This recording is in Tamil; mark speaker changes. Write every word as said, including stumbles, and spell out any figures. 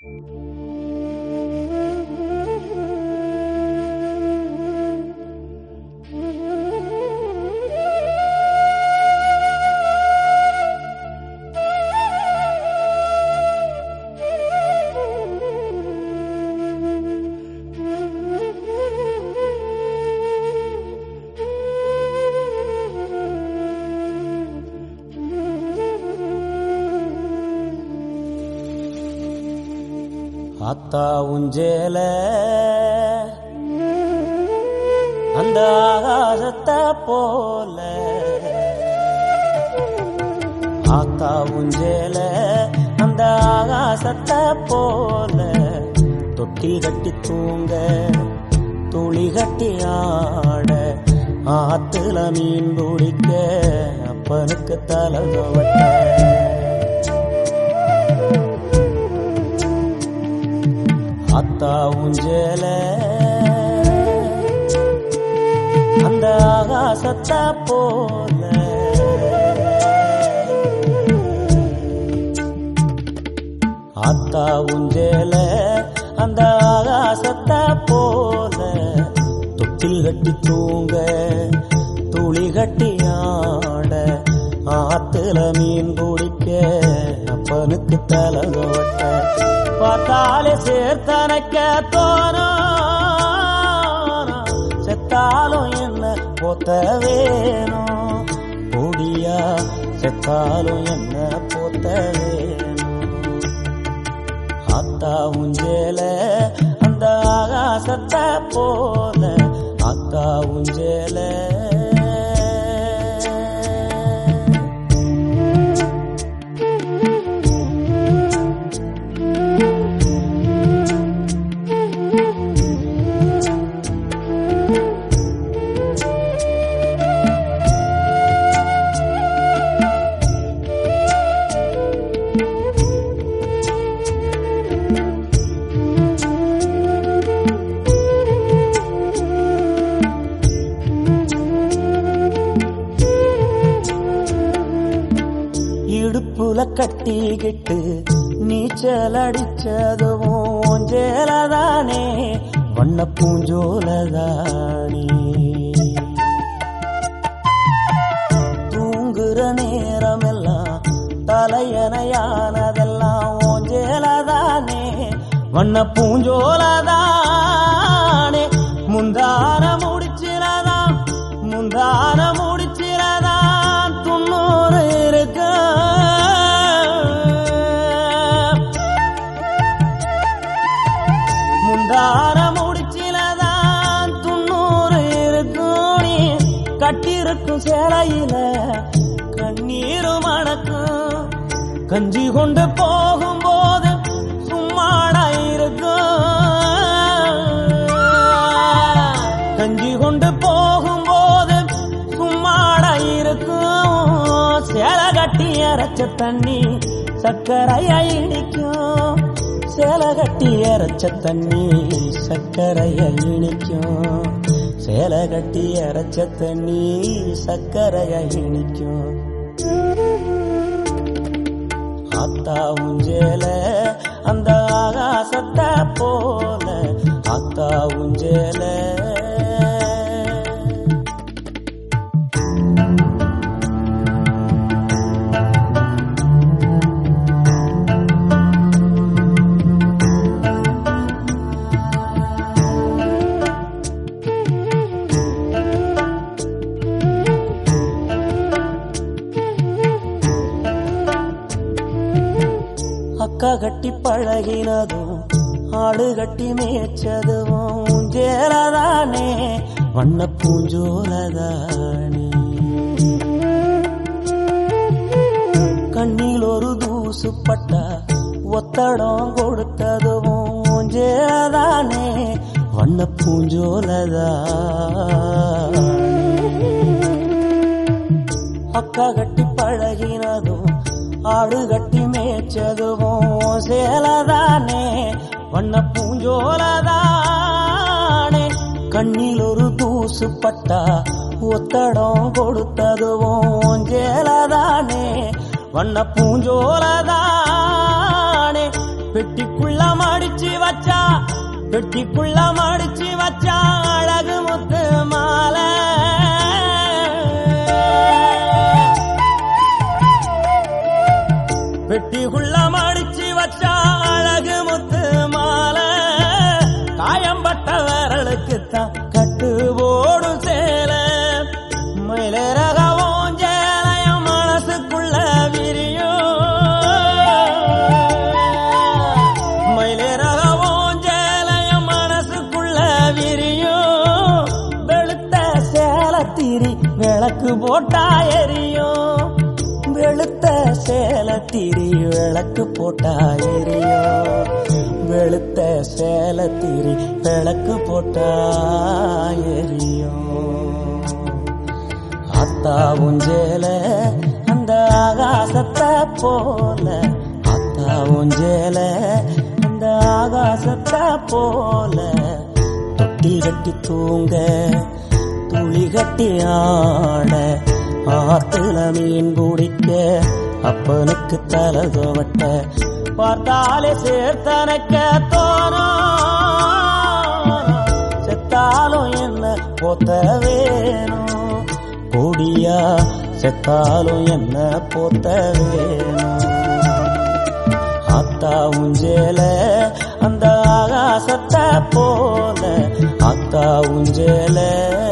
Speaker 1: ஆத்தா உஞ்சேல அந்த ஆகாசத்தை போல, ஆத்தா உஞ்சேல அந்த ஆகாசத்தை போல, தொட்டி கட்டி தூங்க துளி கட்டி ஆட, ஆத்துல மீன் பிடிக்க அப்பனுக்கு தலை துவட்ட. ஆத்தா உஞ்சேல அந்த ஆகாசத்தை போல, ஆத்தா உஞ்சேல அந்த ஆகாசத்தை போல, தொட்டில் கட்டி தூங்க துளி கட்டி ஆட, ஆத்துல மீன் பிடிக்க அப்பனுக்கு தலை துவட்ட. பார்த்தாலே சேர்த்தனைக்க தோணும், செத்தாலும் என்ன போத்த வேணும், பொடியா செத்தாலும் என்ன போத்த வேணும். ஆத்தா உஞ்சேல அந்த ஆகாசத்தை போல, ஆத்தா உஞ்சேல. இடுப்புல கட்டிக்கிட்டு நீச்சல் அடிச்சதுவும் ஊஞ்சேலதானே, வண்ண பூஞ்சோலதானே. தூங்குற நேரமெல்லாம் தலையணையானதெல்லாம் ஊஞ்சேலதானே, வண்ண பூஞ்சோலதானே. முந்தான முடிச்சிலதான் முந்தான முடிச்சிலதான் துண்ணூறு இருக்க, முந்தான முடிச்சிலதான் துண்ணூறு இருக்கும். நீ கட்டிருக்கும் சேலையில கண்ணீரு மணக்கும், கஞ்சி கொண்டு போகும்போது சும்மாடா இருக்கும், கஞ்சி கொண்டு போகும்போது சும்மாடா இருக்கும். சேலை கட்டி அரைச்ச தண்ணி சக்கரையா இனிக்கும், சேலை கட்டி அரைச்ச தண்ணி சக்கரையா இனிக்கும், சேலை கட்டி அரைச்ச தண்ணி சக்கரையா இனிக்கும். ஆத்தா உஞ்சேல அந்த ஆகாசத்தை போல, ஆத்தா உஞ்சேல. அக்கா கட்டி பழகினதும் ஆடு கட்டி மேய்ச்சதும் ஊஞ்சேலதானே, வண்ண பூஞ்சோலதானே. கண்ணில் ஒரு தூசு பட்டா ஒத்தடம் கொடுத்ததும் ஊஞ்சேலதானே, வண்ண பூஞ்சோலதானே. அக்கா கட்டி பழகினதும் ஆடு கட்டி மேய்ச்சதுவும் சேலதானே, வண்ண பூஞ்சோலதானே. கண்ணில் ஒரு தூசு பட்டா ஒத்தடம் கொடுத்ததுவும் சேலதானே, வண்ண பூஞ்சோலதானே. பெட்டிக்குள்ள மடிச்சு வச்சா பெட்டிக்குள்ள மடிச்சு வச்சா அழகு முத்து மாலை பெட்டிக்குள்ள மடிச்சு வச்சா அழகு முத்து மாலை காயம்பட்ட விரலுக்குத்தான் கட்டு போடு சேல மயிலரகவும் சேலையும் மனசுக்குள்ள விரியும் மயிலரகவும் சேலையும் மனசுக்குள்ள விரியும் வெளுத்த சேலத்திரி விளக்கு போட்டா எரியும் வெளுத்த சேலத்திரி விளக்கு போட்டா எரியும் வெளுத்த சேலத்திரி விளக்கு போட்டா எரியும் அத்தாவும் சேல அந்த ஆகாசத்தை போல அத்தாவும் சேல அந்த ஆகாசத்தை போல தொட்டி கட்டி தூங்க துளி கட்டி ஆட ஆத்துல மீன் பிடிக்க அப்பனுக்கு தலை துவட்ட பார்த்தாலே சேர்த்தனக்க தோணும் செத்தாலும் என்ன போத்த வேணும் கொடியா செத்தாலும் என்ன போத்த வேணும் அத்தா உஞ்சேல அந்த ஆகாசத்தை போல அத்தா உஞ்சேல